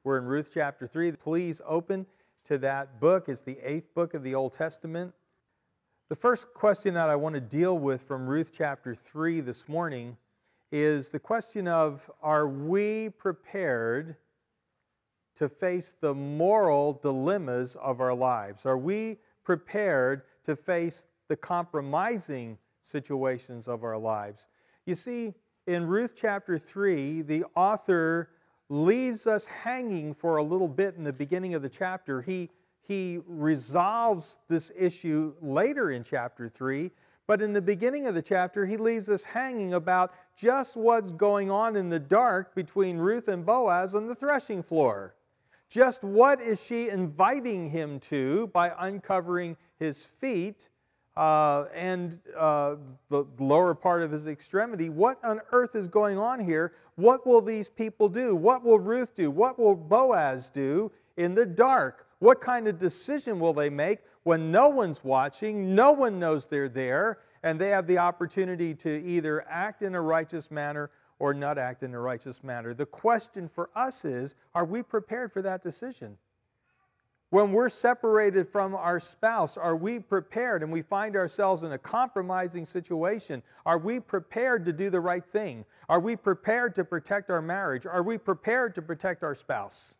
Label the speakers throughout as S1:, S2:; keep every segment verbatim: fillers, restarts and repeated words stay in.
S1: We're in Ruth chapter three. Please open to that book. It's the eighth book of the Old Testament. The first question that I want to deal with from Ruth chapter three this morning is the question of, are we prepared to face the moral dilemmas of our lives? Are we prepared to face the compromising situations of our lives? You see, in Ruth chapter three, the author leaves us hanging for a little bit in the beginning of the chapter. He, he resolves this issue later in chapter three, but in the beginning of the chapter, he leaves us hanging about just what's going on in the dark between Ruth and Boaz on the threshing floor. Just what is she inviting him to by uncovering his feet uh, and uh, the lower part of his extremity? What on earth is going on here? What will these people do? What will Ruth do? What will Boaz do in the dark? What kind of decision will they make when no one's watching, no one knows they're there, and they have the opportunity to either act in a righteous manner or not act in a righteous manner? The question for us is, are we prepared for that decision? When we're separated from our spouse, are we prepared and we find ourselves in a compromising situation? Are we prepared to do the right thing? Are we prepared to protect our marriage? Are we prepared to protect our spouse?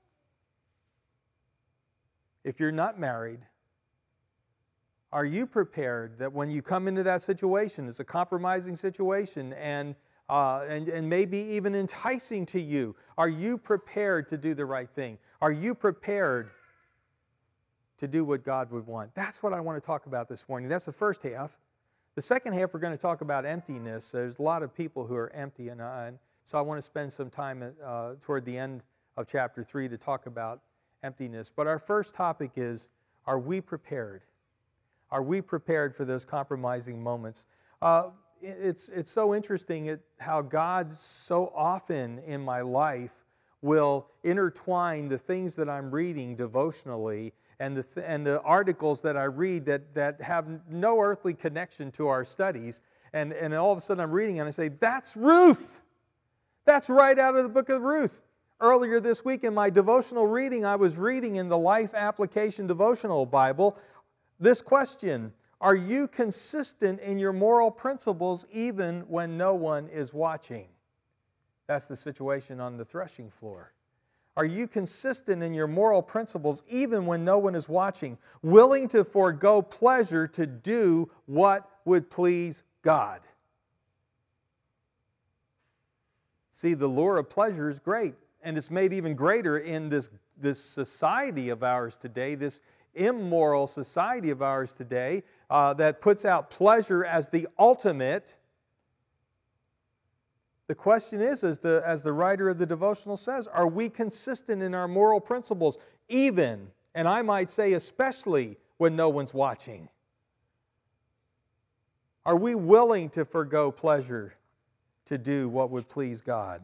S1: If you're not married, are you prepared that when you come into that situation, it's a compromising situation and Uh, and, and maybe even enticing to you, are you prepared to do the right thing? Are you prepared to do what God would want? That's what I want to talk about this morning. That's the first half. The second half, we're going to talk about emptiness. There's a lot of people who are empty, and, uh, and so I want to spend some time uh, toward the end of chapter three to talk about emptiness. But our first topic is, are we prepared? Are we prepared for those compromising moments? Uh, It's, it's so interesting it, how God so often in my life will intertwine the things that I'm reading devotionally and the, th- and the articles that I read that, that have no earthly connection to our studies. And, and all of a sudden I'm reading and I say, that's Ruth! That's right out of the book of Ruth. Earlier this week in my devotional reading, I was reading in the Life Application Devotional Bible this question: are you consistent in your moral principles even when no one is watching? That's the situation on the threshing floor. Are you consistent in your moral principles even when no one is watching? Willing to forego pleasure to do what would please God? See, the lure of pleasure is great, and it's made even greater in this, this society of ours today, this immoral society of ours today uh, that puts out pleasure as the ultimate. The question is, as the, as the writer of the devotional says, are we consistent in our moral principles, even, and I might say especially, when no one's watching? Are we willing to forego pleasure to do what would please God?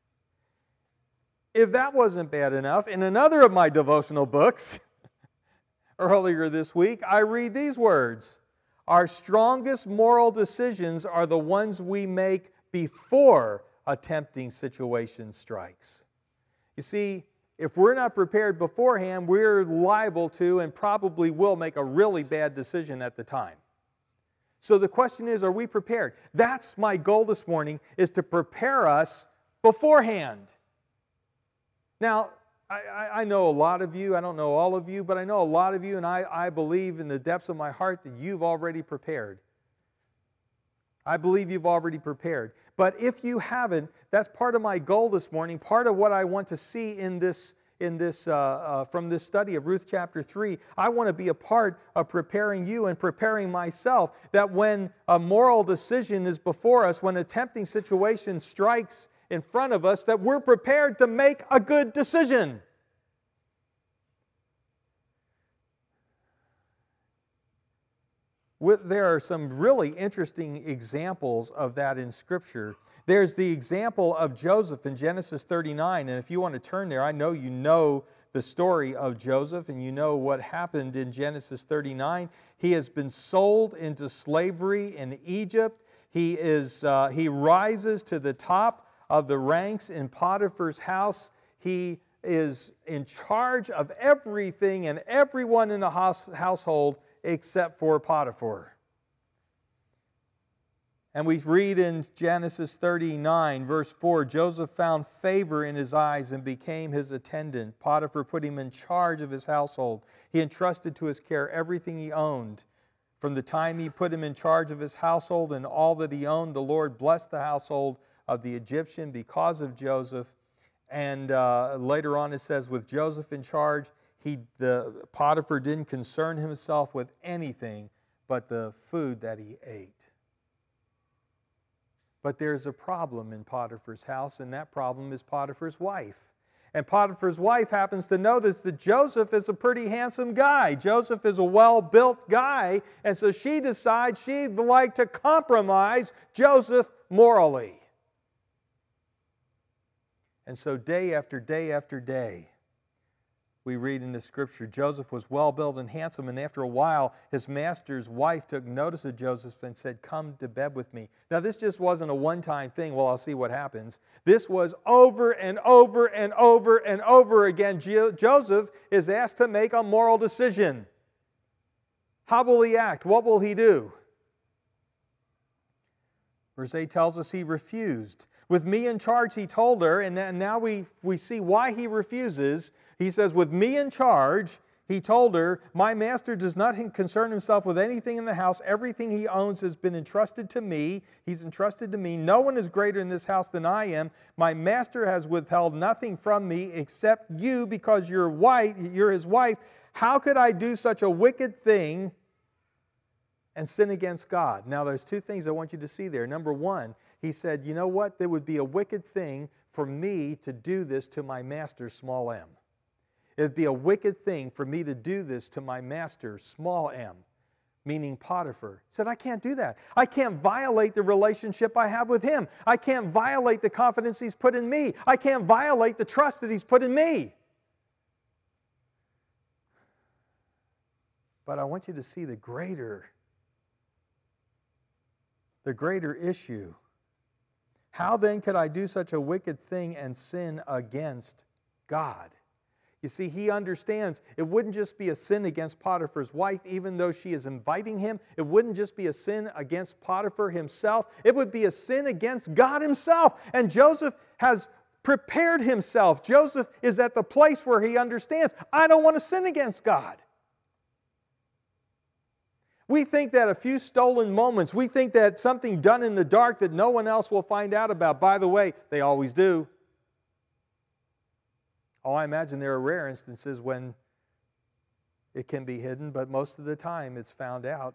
S1: If that wasn't bad enough, in another of my devotional books, earlier this week, I read these words: our strongest moral decisions are the ones we make before a tempting situation strikes. You see, if we're not prepared beforehand, we're liable to and probably will make a really bad decision at the time. So the question is, are we prepared? That's my goal this morning, is to prepare us beforehand. Now, I, I know a lot of you, I don't know all of you, but I know a lot of you, and I, I believe in the depths of my heart that you've already prepared. I believe you've already prepared. But if you haven't, that's part of my goal this morning, part of what I want to see in this, in this uh, uh, from this study of Ruth chapter three. I want to be a part of preparing you and preparing myself, that when a moral decision is before us, when a tempting situation strikes in front of us, that we're prepared to make a good decision. There are some really interesting examples of that in Scripture. There's the example of Joseph in Genesis thirty-nine, and if you want to turn there, I know you know the story of Joseph, and you know what happened in Genesis thirty-nine. He has been sold into slavery in Egypt. He is uh, he rises to the top of the ranks in Potiphar's house. He is in charge of everything and everyone in the house, household except for Potiphar. And we read in Genesis thirty-nine, verse four, Joseph found favor in his eyes and became his attendant. Potiphar put him in charge of his household. He entrusted to his care everything he owned. From the time he put him in charge of his household and all that he owned, the Lord blessed the household of the Egyptian because of Joseph. And uh, later on it says, with Joseph in charge, he, the Potiphar didn't concern himself with anything but the food that he ate. But there's a problem in Potiphar's house, and that problem is Potiphar's wife. And Potiphar's wife happens to notice that Joseph is a pretty handsome guy. Joseph is a well-built guy, and so she decides she'd like to compromise Joseph morally. And so day after day after day, we read in the Scripture, Joseph was well-built and handsome, and after a while, his master's wife took notice of Joseph and said, come to bed with me. Now, this just wasn't a one-time thing, well, I'll see what happens. This was over and over and over and over again. Jo- Joseph is asked to make a moral decision. How will he act? What will he do? Verse eight tells us he refused. With me in charge, he told her, and now we, we see why he refuses. He says, with me in charge, he told her, my master does not concern himself with anything in the house. Everything he owns has been entrusted to me. He's entrusted to me. No one is greater in this house than I am. My master has withheld nothing from me except you, because you're wife, you're his wife. How could I do such a wicked thing and sin against God? Now, there's two things I want you to see there. Number one, he said, you know what? There would be a wicked thing for me to do this to my master, small m. It would be a wicked thing for me to do this to my master, small m, meaning Potiphar. He said, I can't do that. I can't violate the relationship I have with him. I can't violate the confidence he's put in me. I can't violate the trust that he's put in me. But I want you to see the greater, the greater issue. How then could I do such a wicked thing and sin against God? You see, he understands it wouldn't just be a sin against Potiphar's wife, even though she is inviting him. It wouldn't just be a sin against Potiphar himself. It would be a sin against God himself. And Joseph has prepared himself. Joseph is at the place where he understands, I don't want to sin against God. We think that a few stolen moments, we think that something done in the dark that no one else will find out about. By the way, they always do. Oh, I imagine there are rare instances when it can be hidden, but most of the time it's found out.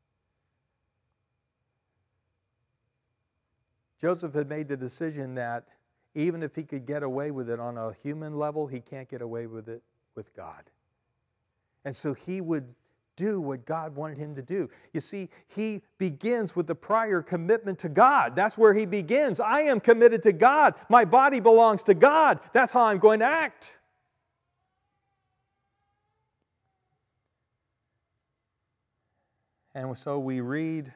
S1: Joseph had made the decision that even if he could get away with it on a human level, he can't get away with it with God. And so he would do what God wanted him to do. You see, he begins with the prior commitment to God. That's where he begins. I am committed to God. My body belongs to God. That's how I'm going to act. And so we read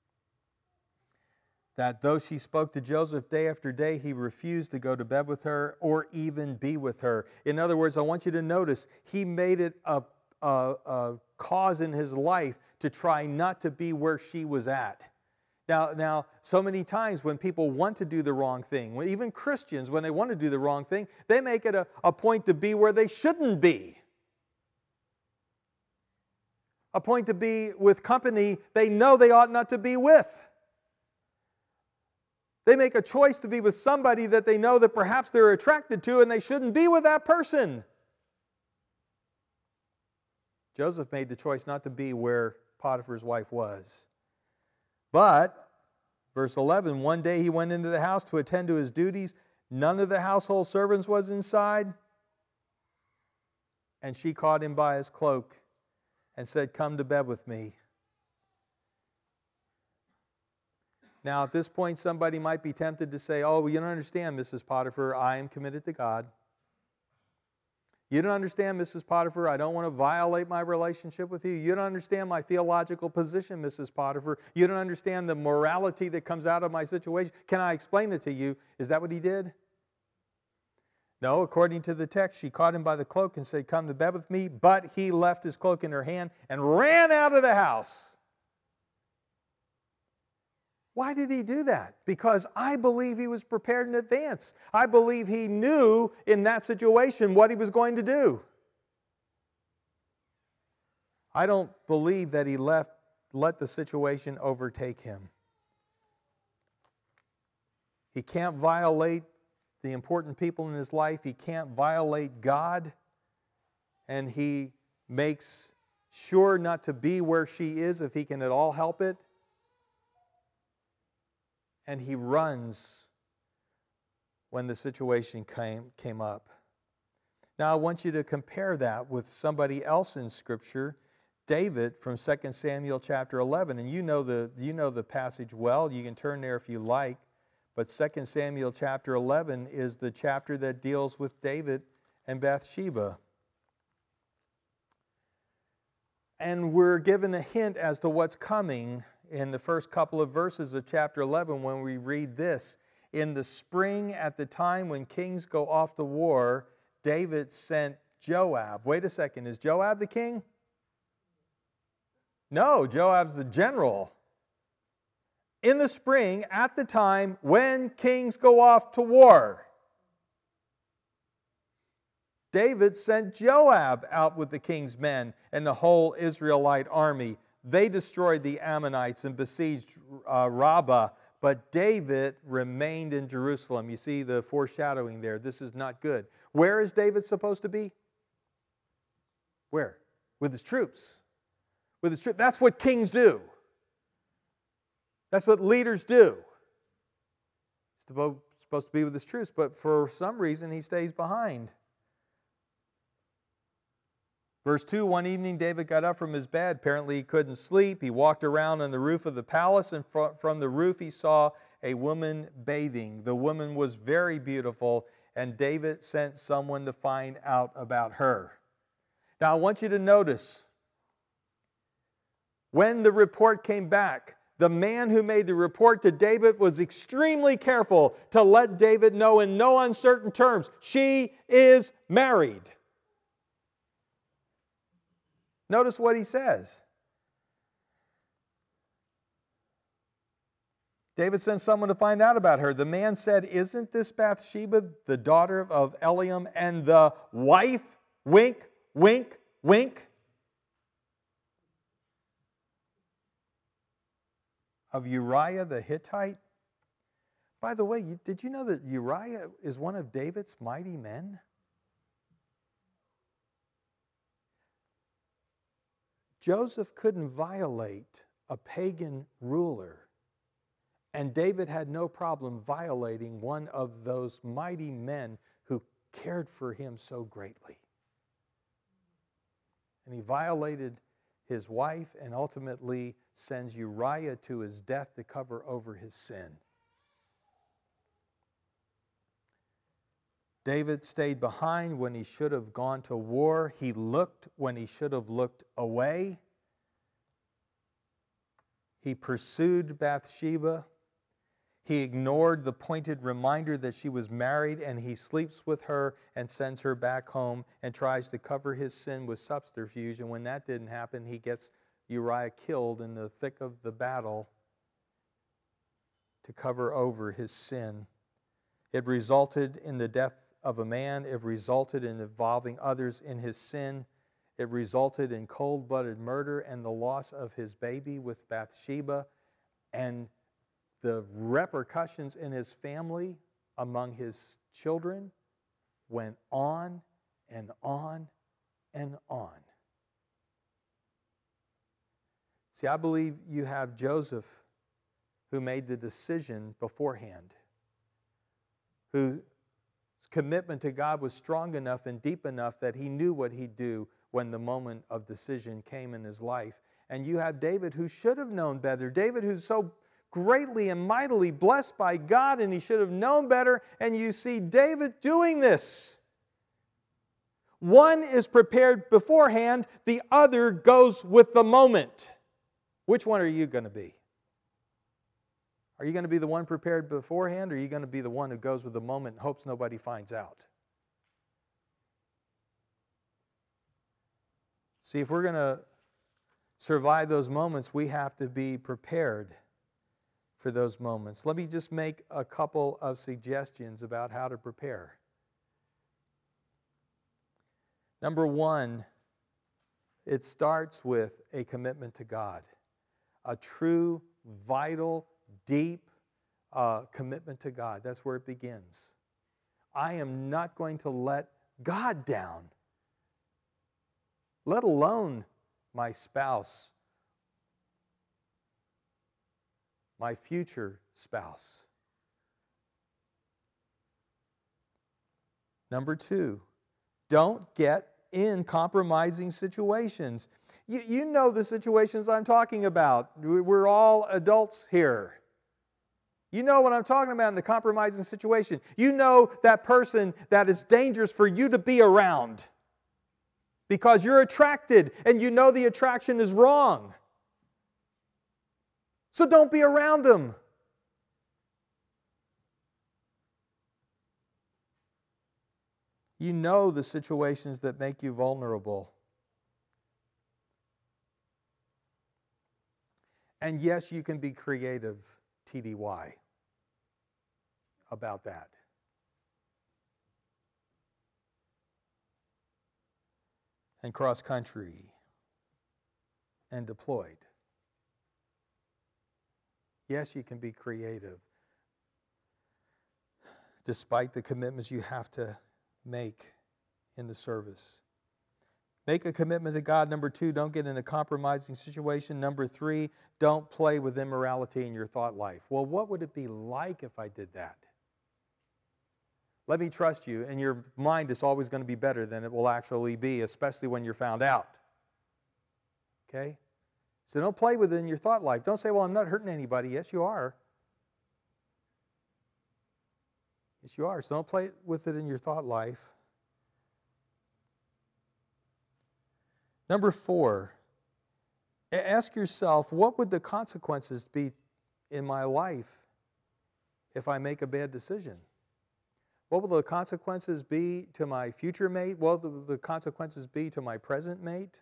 S1: that though she spoke to Joseph day after day, he refused to go to bed with her or even be with her. In other words, I want you to notice, he made it a A, a cause in his life to try not to be where she was at. Now, now, so many times when people want to do the wrong thing, when even Christians, when they want to do the wrong thing, they make it a, a point to be where they shouldn't be. A point to be with company they know they ought not to be with. They make a choice to be with somebody that they know that perhaps they're attracted to, and they shouldn't be with that person. Joseph made the choice not to be where Potiphar's wife was. But, verse eleven, one day he went into the house to attend to his duties. None of the household servants was inside. And she caught him by his cloak and said, come to bed with me. Now, at this point, somebody might be tempted to say, oh, well, you don't understand, Missus Potiphar, I am committed to God. You don't understand, Missus Potiphar, I don't want to violate my relationship with you. You don't understand my theological position, Missus Potiphar. You don't understand the morality that comes out of my situation. Can I explain it to you? Is that what he did? No, according to the text, she caught him by the cloak and said, "Come to bed with me." But he left his cloak in her hand and ran out of the house. Why did he do that? Because I believe he was prepared in advance. I believe he knew in that situation what he was going to do. I don't believe that he left, let the situation overtake him. He can't violate the important people in his life. He can't violate God. And he makes sure not to be where she is if he can at all help it. And he runs when the situation came, came up. Now I want you to compare that with somebody else in Scripture, David from Second Samuel chapter eleven. And you know the, you know the passage well. You can turn there if you like. But Second Samuel chapter eleven is the chapter that deals with David and Bathsheba. And we're given a hint as to what's coming in the first couple of verses of chapter eleven when we read this. In the spring, at the time when kings go off to war, David sent Joab. Wait a second, is Joab the king? No, Joab's the general. In the spring, at the time when kings go off to war, David sent Joab out with the king's men and the whole Israelite army. They destroyed the Ammonites and besieged uh, Rabbah, but David remained in Jerusalem. You see the foreshadowing there. This is not good. Where is David supposed to be? Where? With his troops. With his troops. That's what kings do. That's what leaders do. He's supposed to be with his troops, but for some reason he stays behind. Verse two, one evening David got up from his bed. Apparently he couldn't sleep. He walked around on the roof of the palace, and from the roof he saw a woman bathing. The woman was very beautiful, and David sent someone to find out about her. Now I want you to notice, when the report came back, the man who made the report to David was extremely careful to let David know in no uncertain terms, she is married. Notice what he says. David sent someone to find out about her. The man said, "Isn't this Bathsheba, the daughter of Eliam, and the wife, wink, wink, wink, of Uriah the Hittite?" By the way, did you know that Uriah is one of David's mighty men? Joseph couldn't violate a pagan ruler, and David had no problem violating one of those mighty men who cared for him so greatly. And he violated his wife and ultimately sends Uriah to his death to cover over his sin. David stayed behind when he should have gone to war. He looked when he should have looked away. He pursued Bathsheba. He ignored the pointed reminder that she was married, and he sleeps with her and sends her back home and tries to cover his sin with subterfuge. And when that didn't happen, he gets Uriah killed in the thick of the battle to cover over his sin. It resulted in the death of a man. It resulted in involving others in his sin. It resulted in cold-blooded murder and the loss of his baby with Bathsheba, and the repercussions in his family among his children went on and on and on. See, I believe you have Joseph who made the decision beforehand, whose commitment to God was strong enough and deep enough that he knew what he'd do when the moment of decision came in his life. And you have David who should have known better. David who's so greatly and mightily blessed by God, and he should have known better. And you see David doing this. One is prepared beforehand, the other goes with the moment. Which one are you going to be? Are you going to be the one prepared beforehand, or are you going to be the one who goes with the moment and hopes nobody finds out? See, if we're going to survive those moments, we have to be prepared for those moments. Let me just make a couple of suggestions about how to prepare. Number one, it starts with a commitment to God. A true, vital, deep uh, commitment to God. That's where it begins. I am not going to let God down, let alone my spouse, my future spouse. Number two, don't get in compromising situations. You, you know the situations I'm talking about. We're all adults here. You know what I'm talking about in the compromising situation. You know that person that is dangerous for you to be around because you're attracted and you know the attraction is wrong. So don't be around them. You know the situations that make you vulnerable. And yes, you can be creative, T D Y, about that. And cross-country and deployed. Yes, you can be creative despite the commitments you have to make in the service. Make a commitment to God. Number two, don't get in a compromising situation. Number three, don't play with immorality in your thought life. Well, what would it be like if I did that? Let me trust you, and your mind is always going to be better than it will actually be, especially when you're found out. Okay? So don't play with it in your thought life. Don't say, well, I'm not hurting anybody. Yes, you are. Yes, you are. So don't play with it in your thought life. Number four, ask yourself, what would the consequences be in my life if I make a bad decision? What will the consequences be to my future mate? What will the consequences be to my present mate?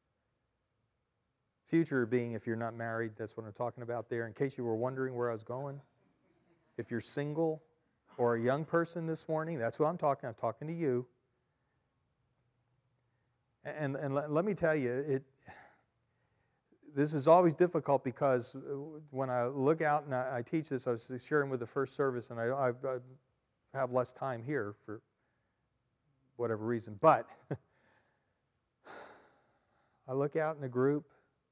S1: Future being if you're not married, that's what I'm talking about there. In case you were wondering where I was going. If you're single or a young person this morning, that's what I'm talking. I'm talking to you. And, and let, let me tell you, it. This is always difficult because when I look out and I, I teach this, I was sharing with the first service, and I, I, I have less time here for whatever reason. But I look out in a group,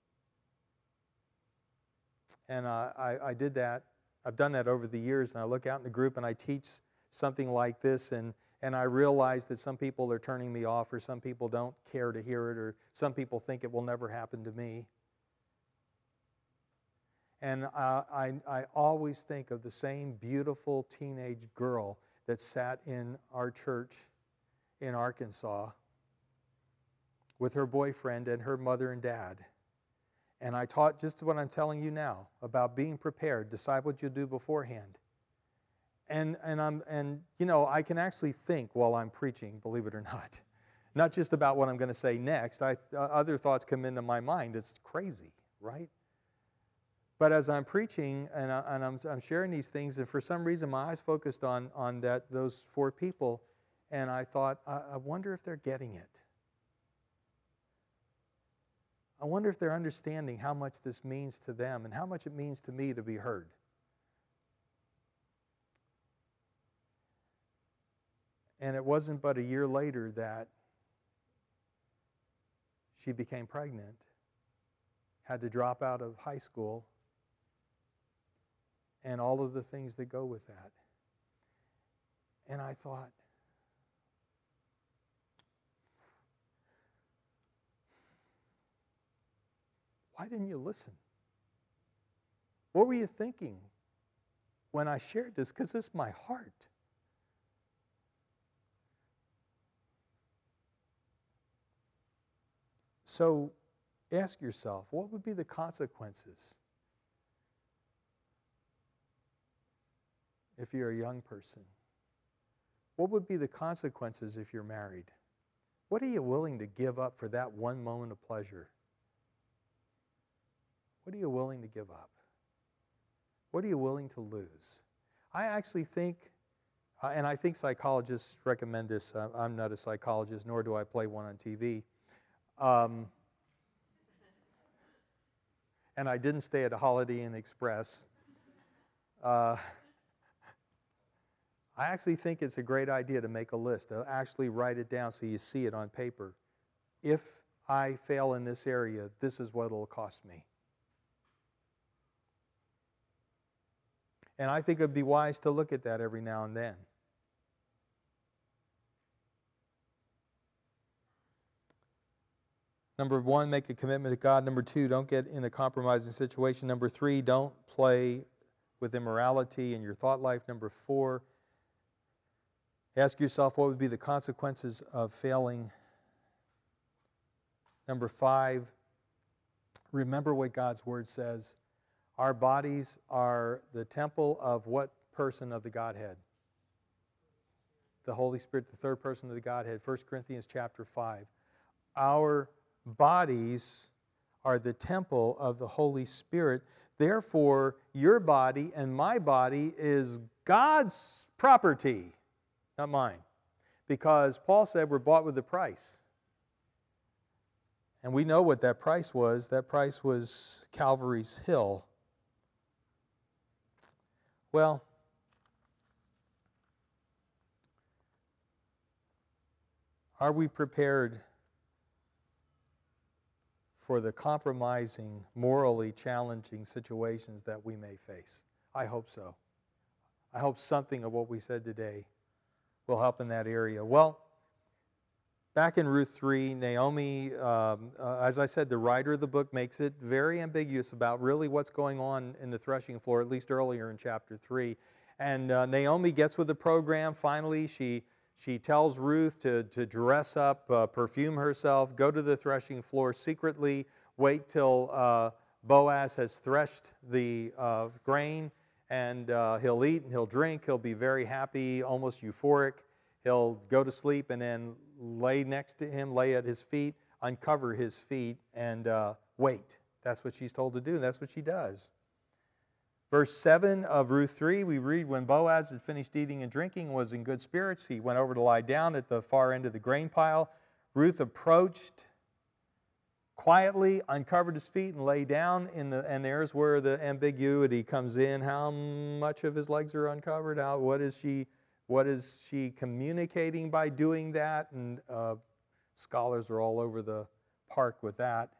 S1: and I, I, I did that. I've done that over the years, and I look out in a group and I teach something like this, and, and I realize that some people are turning me off, or some people don't care to hear it, or some people think it will never happen to me. And uh, I, I always think of the same beautiful teenage girl that sat in our church in Arkansas with her boyfriend and her mother and dad. And I taught just what I'm telling you now about being prepared. Decide what you'll do beforehand. And, and, I'm, and, you know, I can actually think while I'm preaching, believe it or not. Not just about what I'm going to say next. I, uh, other thoughts come into my mind. It's crazy, right? But as I'm preaching and, I, and I'm, I'm sharing these things, and for some reason my eyes focused on, on that those four people, and I thought, I, I wonder if they're getting it. I wonder if they're understanding how much this means to them and how much it means to me to be heard. And it wasn't but a year later that she became pregnant, had to drop out of high school, and all of the things that go with that. And I thought, why didn't you listen? What were you thinking when I shared this? Because it's my heart. So ask yourself, what would be the consequences if you're a young person? What would be the consequences if you're married? What are you willing to give up for that one moment of pleasure? What are you willing to give up? What are you willing to lose? I actually think, uh, and I think psychologists recommend this. Uh, I'm not a psychologist, nor do I play one on T V. Um, and I didn't stay at a Holiday Inn Express. Uh, I actually think it's a great idea to make a list, to actually write it down so you see it on paper. If I fail in this area, this is what it'll cost me. And I think it would be wise to look at that every now and then. Number one, make a commitment to God. Number two, don't get in a compromising situation. Number three, don't play with immorality in your thought life. Number four, ask yourself what would be the consequences of failing. Number five, remember what God's Word says. Our bodies are the temple of what person of the Godhead? The Holy Spirit, the third person of the Godhead. First Corinthians chapter five. Our bodies are the temple of the Holy Spirit. Therefore, your body and my body is God's property, not mine. Because Paul said we're bought with a price. And we know what that price was. That price was Calvary's Hill. Well, are we prepared for the compromising, morally challenging situations that we may face? I hope so. I hope something of what we said today will help in that area. Well, back in Ruth three, Naomi, um, uh, as I said, the writer of the book makes it very ambiguous about really what's going on in the threshing floor, at least earlier in chapter three. And uh, Naomi gets with the program. Finally, she she tells Ruth to, to dress up, uh, perfume herself, go to the threshing floor secretly, wait till uh, Boaz has threshed the uh, grain, and uh, he'll eat and he'll drink. He'll be very happy, almost euphoric. He'll go to sleep and then lay next to him, lay at his feet, uncover his feet, and uh, wait. That's what she's told to do. That's what she does. Verse seven of Ruth three, we read, when Boaz had finished eating and drinking and was in good spirits, he went over to lie down at the far end of the grain pile. Ruth approached quietly, uncovered his feet, and lay down. In the, and there's where the ambiguity comes in. How much of his legs are uncovered? How, what is she... What is she communicating by doing that? And uh, scholars are all over the park with that.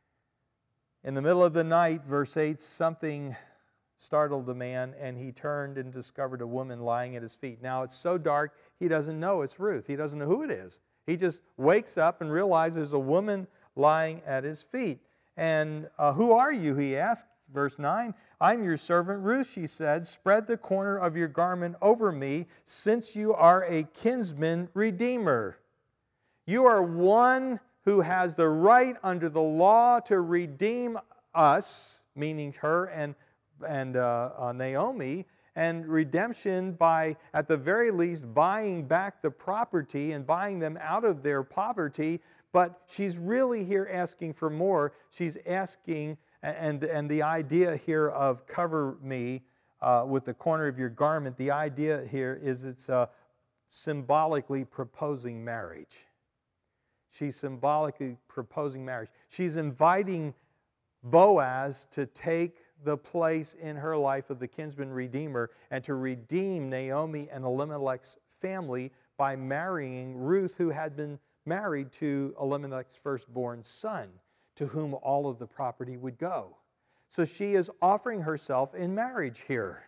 S1: In the middle of the night, verse eight, something startled the man, and he turned and discovered a woman lying at his feet. Now, it's so dark, he doesn't know it's Ruth. He doesn't know who it is. He just wakes up and realizes a woman lying at his feet. And uh, who are you, he asked. Verse nine, I'm your servant Ruth, she said. Spread the corner of your garment over me, since you are a kinsman redeemer. You are one who has the right under the law to redeem us, meaning her and, and uh, uh, Naomi, and redemption by, at the very least, buying back the property and buying them out of their poverty. But she's really here asking for more. She's asking... And, and the idea here of cover me uh, with the corner of your garment, the idea here is it's uh, symbolically proposing marriage. She's symbolically proposing marriage. She's inviting Boaz to take the place in her life of the kinsman redeemer and to redeem Naomi and Elimelech's family by marrying Ruth, who had been married to Elimelech's firstborn son, to whom all of the property would go. So she is offering herself in marriage here.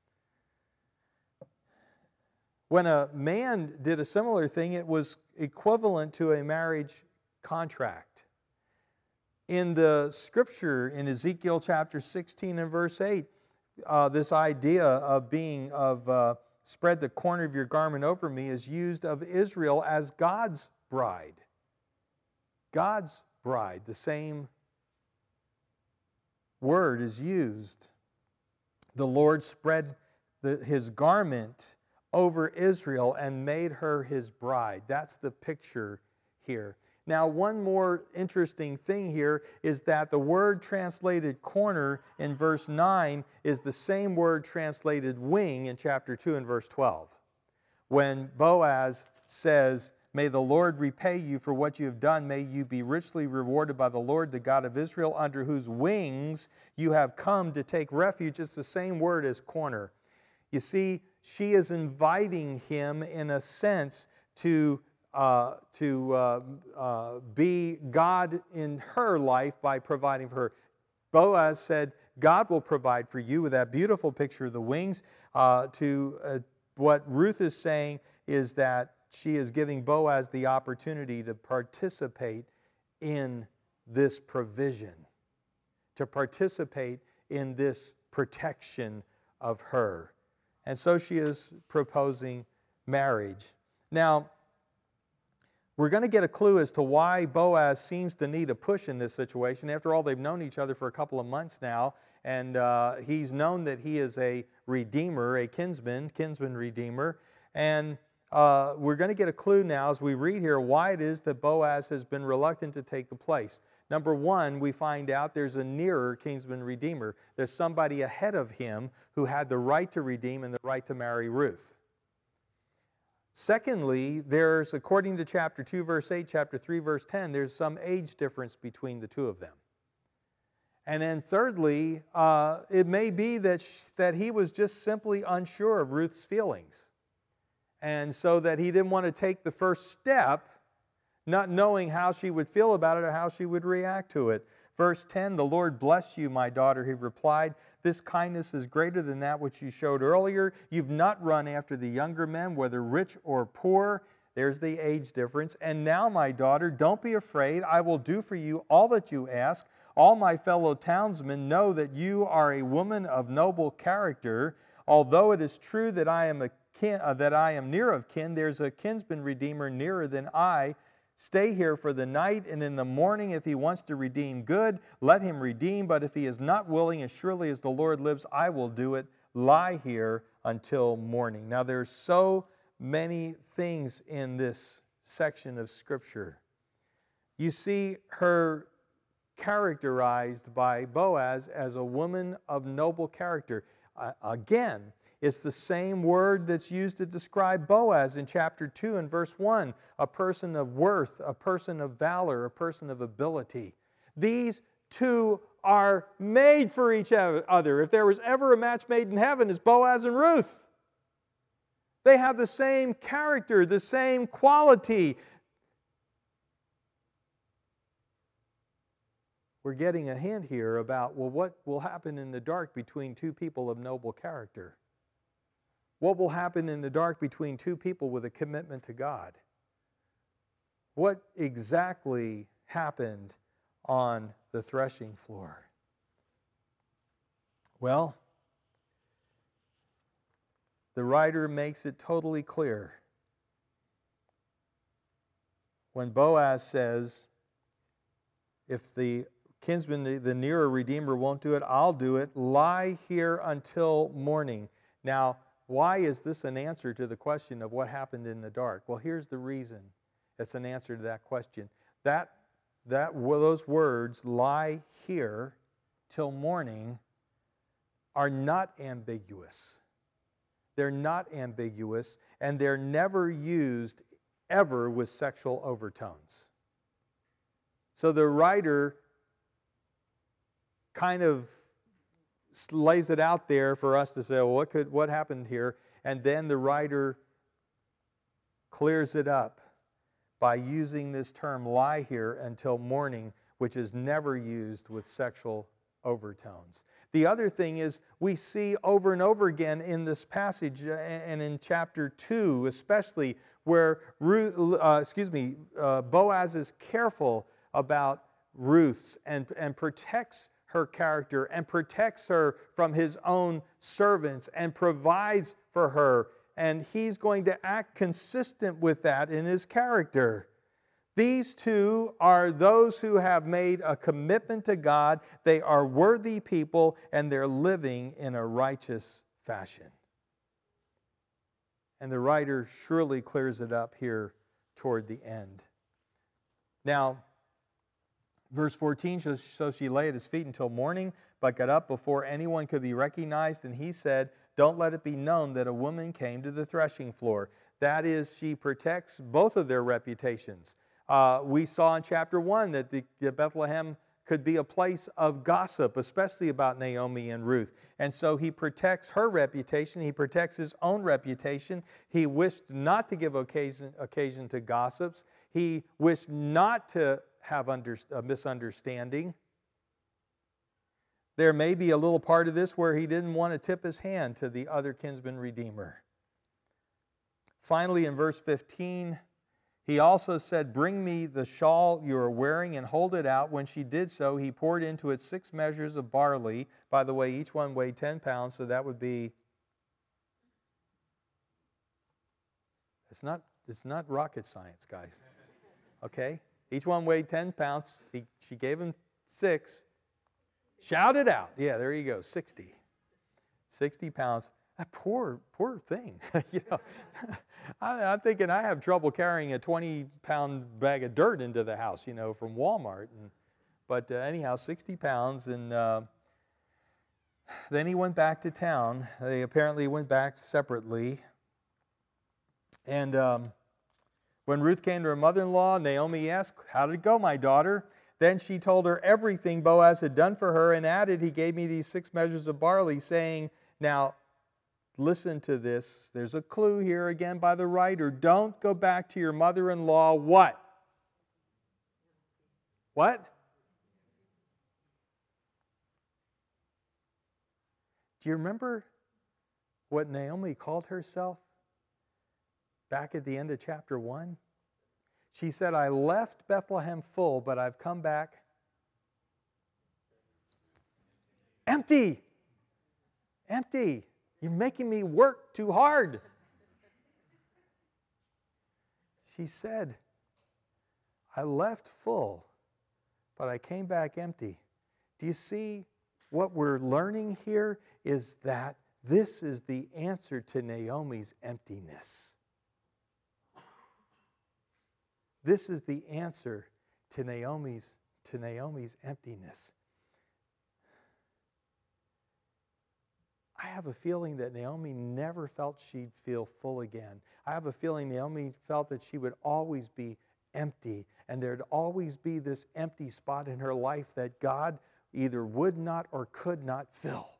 S1: When a man did a similar thing, it was equivalent to a marriage contract. In the scripture, in Ezekiel chapter sixteen and verse eight, uh, this idea of being, of uh, spread the corner of your garment over me is used of Israel as God's bride. God's bride, the same word is used. The Lord spread the, his garment over Israel and made her his bride. That's the picture here. Now, one more interesting thing here is that the word translated corner in verse nine is the same word translated wing in chapter two and verse twelve. When Boaz says, "May the Lord repay you for what you have done. May you be richly rewarded by the Lord, the God of Israel, under whose wings you have come to take refuge." It's the same word as corner. You see, she is inviting him, in a sense, to Uh, to uh, uh, be God in her life by providing for her. Boaz said, God will provide for you, with that beautiful picture of the wings. Uh, to uh, what Ruth is saying is that she is giving Boaz the opportunity to participate in this provision, to participate in this protection of her. And so she is proposing marriage. Now, we're going to get a clue as to why Boaz seems to need a push in this situation. After all, they've known each other for a couple of months now, and uh, he's known that he is a redeemer, a kinsman, kinsman redeemer. And uh, we're going to get a clue now as we read here why it is that Boaz has been reluctant to take the place. Number one, we find out there's a nearer kinsman redeemer. There's somebody ahead of him who had the right to redeem and the right to marry Ruth. Secondly, there's, according to chapter two, verse eight, chapter three, verse ten, there's some age difference between the two of them. And then thirdly, uh, it may be that, sh- that he was just simply unsure of Ruth's feelings. And so that he didn't want to take the first step, not knowing how she would feel about it or how she would react to it. Verse ten, "The Lord bless you, my daughter," he replied. "This kindness is greater than that which you showed earlier. You've not run after the younger men, whether rich or poor." There's the age difference. "And now, my daughter, don't be afraid. I will do for you all that you ask. All my fellow townsmen know that you are a woman of noble character. Although it is true that I am a kin, uh, that I am near of kin, there's a kinsman redeemer nearer than I. Stay here for the night, and in the morning, if he wants to redeem good, let him redeem. But if he is not willing, as surely as the Lord lives, I will do it. Lie here until morning." Now, there's so many things in this section of Scripture. You see her characterized by Boaz as a woman of noble character. Uh, again, it's the same word that's used to describe Boaz in chapter two and verse one, a person of worth, a person of valor, a person of ability. These two are made for each other. If there was ever a match made in heaven, it's Boaz and Ruth. They have the same character, the same quality. We're getting a hint here about, well, what will happen in the dark between two people of noble character? What will happen in the dark between two people with a commitment to God? What exactly happened on the threshing floor? Well, the writer makes it totally clear. When Boaz says, if the kinsman, the nearer redeemer, won't do it, I'll do it. Lie here until morning. Now, why is this an answer to the question of what happened in the dark? Well, here's the reason it's an answer to that question. That, that those words, "lie here till morning," are not ambiguous. They're not ambiguous, and they're never used ever with sexual overtones. So the writer kind of lays it out there for us to say, well, what could what happened here? And then the writer clears it up by using this term, "lie here until morning," which is never used with sexual overtones. The other thing is, we see over and over again in this passage, and in chapter two especially, where Ruth, uh, excuse me, uh, Boaz is careful about Ruth's and, and protects her character and protects her from his own servants and provides for her. And he's going to act consistent with that in his character. These two are those who have made a commitment to God. They are worthy people, and they're living in a righteous fashion. And the writer surely clears it up here toward the end. Now, verse fourteen, so, so she lay at his feet until morning, but got up before anyone could be recognized, and he said, don't let it be known that a woman came to the threshing floor. That is, she protects both of their reputations. Uh, we saw in chapter one that the, the Bethlehem could be a place of gossip, especially about Naomi and Ruth. And so he protects her reputation. He protects his own reputation. He wished not to give occasion, occasion to gossips. He wished not to have under, a misunderstanding. There may be a little part of this where he didn't want to tip his hand to the other kinsman redeemer. Finally, in verse fifteen, he also said, bring me the shawl you are wearing and hold it out. When she did so, he poured into it six measures of barley. By the way, each one weighed ten pounds, so that would be... It's not, it's not rocket science, guys. Okay? Each one weighed ten pounds. He, she gave him six. Shout it out. Yeah, there you go, sixty. sixty pounds. That poor, poor thing. you know, I, I'm thinking I have trouble carrying a twenty-pound bag of dirt into the house, you know, from Walmart. And, but uh, anyhow, sixty pounds. And uh, then he went back to town. They apparently went back separately. And um, when Ruth came to her mother-in-law, Naomi asked, how did it go, my daughter? Then she told her everything Boaz had done for her and added, he gave me these six measures of barley, saying, now, listen to this. There's a clue here again by the writer. Don't go back to your mother-in-law. What? What? Do you remember what Naomi called herself back at the end of chapter one? She said, I left Bethlehem full, but I've come back empty. Empty. You're making me work too hard. She said, I left full, but I came back empty. Do you see what we're learning here is that this is the answer to Naomi's emptiness. This is the answer to Naomi's, to Naomi's emptiness. I have a feeling that Naomi never felt she'd feel full again. I have a feeling Naomi felt that she would always be empty, and there'd always be this empty spot in her life that God either would not or could not fill.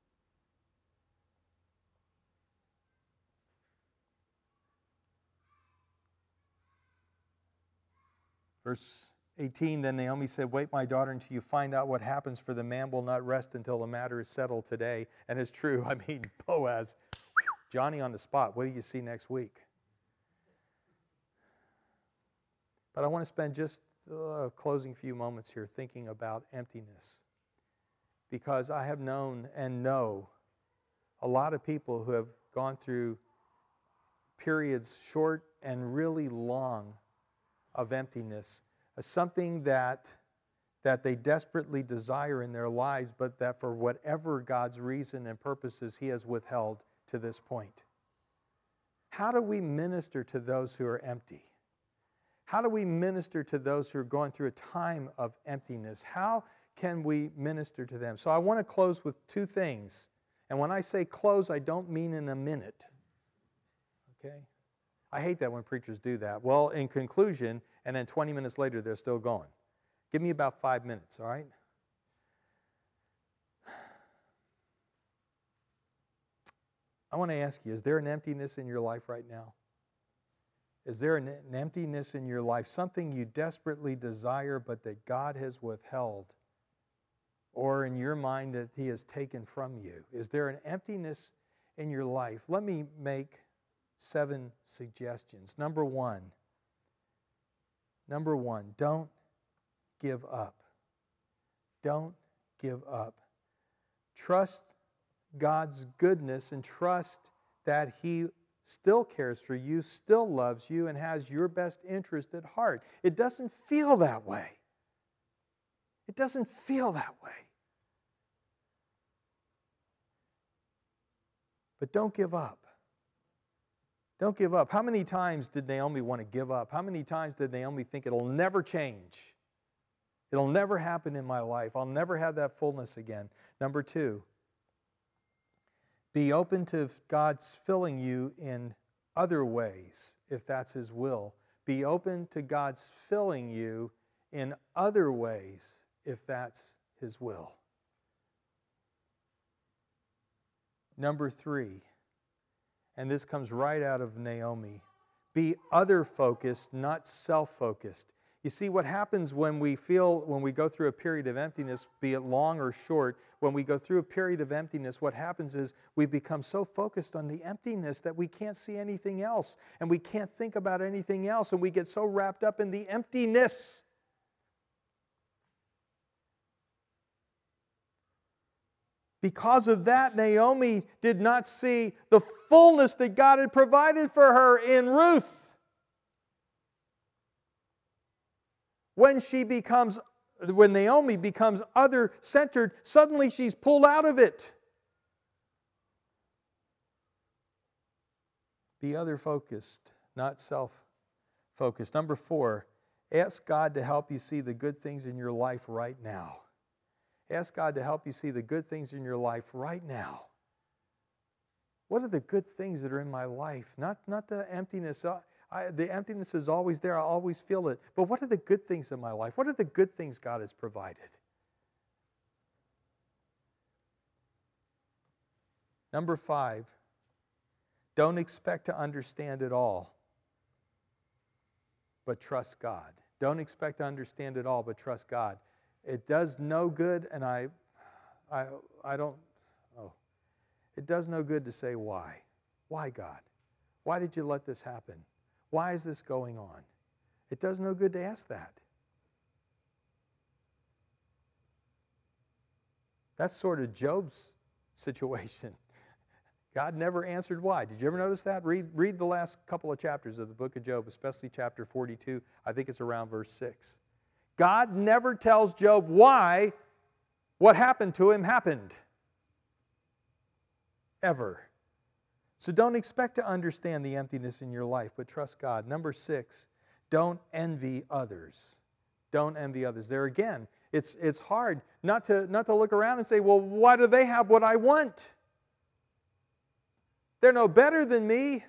S1: Verse eighteen, then Naomi said, wait, my daughter, until you find out what happens, for the man will not rest until the matter is settled today. And it's true. I mean, Boaz, Johnny on the spot. What do you see next week? But I want to spend just a closing few moments here thinking about emptiness. Because I have known and know a lot of people who have gone through periods short and really long of emptiness. Something that, that they desperately desire in their lives, but that for whatever God's reason and purposes He has withheld to this point. How do we minister to those who are empty? How do we minister to those who are going through a time of emptiness? How can we minister to them? So I want to close with two things. And when I say close, I don't mean in a minute. Okay? I hate that when preachers do that. Well, in conclusion, and then twenty minutes later, they're still going. Give me about five minutes, all right? I want to ask you, is there an emptiness in your life right now? Is there an, an emptiness in your life, something you desperately desire but that God has withheld? Or in your mind that He has taken from you? Is there an emptiness in your life? Let me make seven suggestions. Number one, number one, don't give up. Don't give up. Trust God's goodness and trust that He still cares for you, still loves you, and has your best interest at heart. It doesn't feel that way. It doesn't feel that way. But don't give up. Don't give up. How many times did Naomi want to give up? How many times did Naomi think it'll never change? It'll never happen in my life. I'll never have that fullness again. Number two, be open to God's filling you in other ways, if that's His will. Be open to God's filling you in other ways, if that's His will. Number three, and this comes right out of Naomi, be other-focused, not self-focused. You see, what happens when we feel, when we go through a period of emptiness, be it long or short, when we go through a period of emptiness, what happens is we become so focused on the emptiness that we can't see anything else, and we can't think about anything else, and we get so wrapped up in the emptiness. Because of that, Naomi did not see the fullness that God had provided for her in Ruth. When she becomes, when Naomi becomes other-centered, suddenly she's pulled out of it. Be other-focused, not self-focused. Number four, ask God to help you see the good things in your life right now. Ask God to help you see the good things in your life right now. What are the good things that are in my life? Not, not the emptiness. I, the emptiness is always there. I always feel it. But what are the good things in my life? What are the good things God has provided? Number five, don't expect to understand it all, but trust God. Don't expect to understand it all, but trust God. It does no good, and I, I, I don't, oh, it does no good to say why. Why, God? Why did you let this happen? Why is this going on? It does no good to ask that. That's sort of Job's situation. God never answered why. Did you ever notice that? Read, read the last couple of chapters of the book of Job, especially chapter forty-two. I think it's around verse six. God never tells Job why what happened to him happened. Ever. So don't expect to understand the emptiness in your life, but trust God. Number six, don't envy others. Don't envy others. There again, it's, it's hard not to, not to look around and say, well, why do they have what I want? They're no better than me.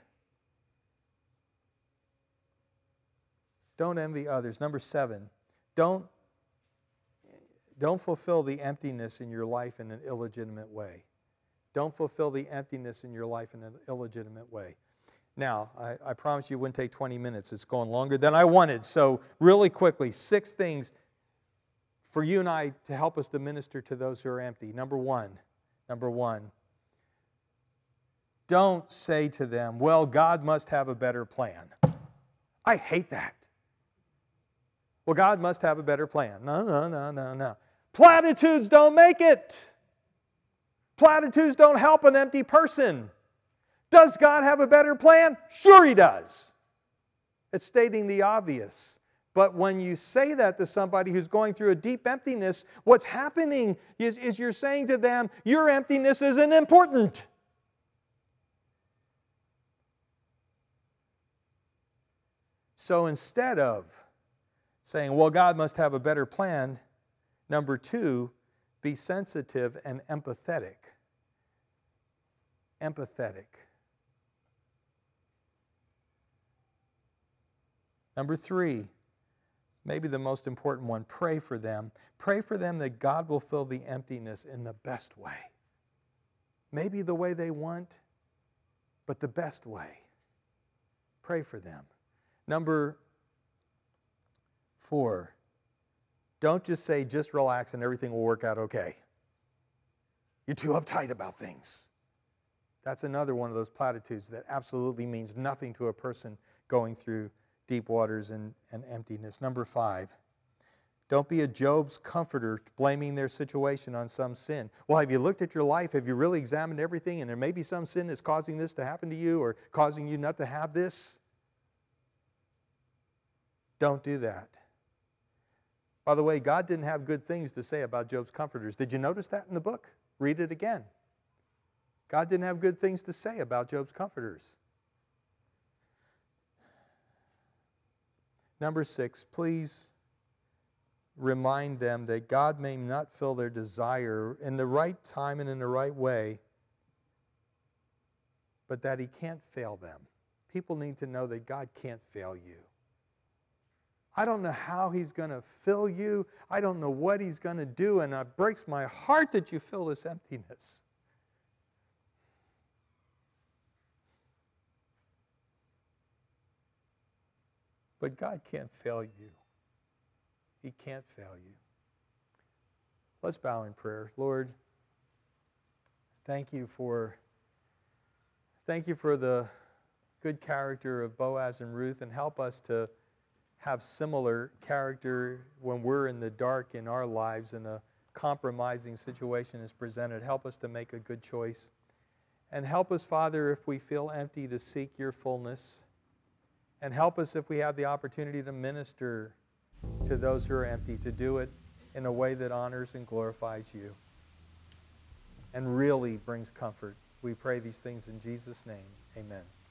S1: Don't envy others. Number seven, don't, don't fulfill the emptiness in your life in an illegitimate way. Don't fulfill the emptiness in your life in an illegitimate way. Now, I, I promise you it wouldn't take twenty minutes. It's going longer than I wanted. So really quickly, six things for you and I to help us to minister to those who are empty. Number one, number one, don't say to them, well, God must have a better plan. I hate that. Well, God must have a better plan. No, no, no, no, no. Platitudes don't make it. Platitudes don't help an empty person. Does God have a better plan? Sure He does. It's stating the obvious. But when you say that to somebody who's going through a deep emptiness, what's happening is, is you're saying to them, your emptiness isn't important. So instead of saying, well, God must have a better plan, number two, be sensitive and empathetic. Empathetic. Number three, maybe the most important one, pray for them. Pray for them that God will fill the emptiness in the best way. Maybe the way they want, but the best way. Pray for them. Number four, don't just say, just relax and everything will work out okay. You're too uptight about things. That's another one of those platitudes that absolutely means nothing to a person going through deep waters and, and emptiness. Number five, don't be a Job's comforter blaming their situation on some sin. Well, have you looked at your life? Have you really examined everything? And there may be some sin that's causing this to happen to you or causing you not to have this. Don't do that. By the way, God didn't have good things to say about Job's comforters. Did you notice that in the book? Read it again. God didn't have good things to say about Job's comforters. Number six, please remind them that God may not fill their desire in the right time and in the right way, but that He can't fail them. People need to know that God can't fail you. I don't know how He's going to fill you. I don't know what He's going to do, and it breaks my heart that you feel this emptiness. But God can't fail you. He can't fail you. Let's bow in prayer. Lord, thank you for, thank you for the good character of Boaz and Ruth, and help us to have similar character when we're in the dark in our lives and a compromising situation is presented. Help us to make a good choice. And help us, Father, if we feel empty, to seek your fullness. And help us, if we have the opportunity to minister to those who are empty, to do it in a way that honors and glorifies you and really brings comfort. We pray these things in Jesus' name. Amen.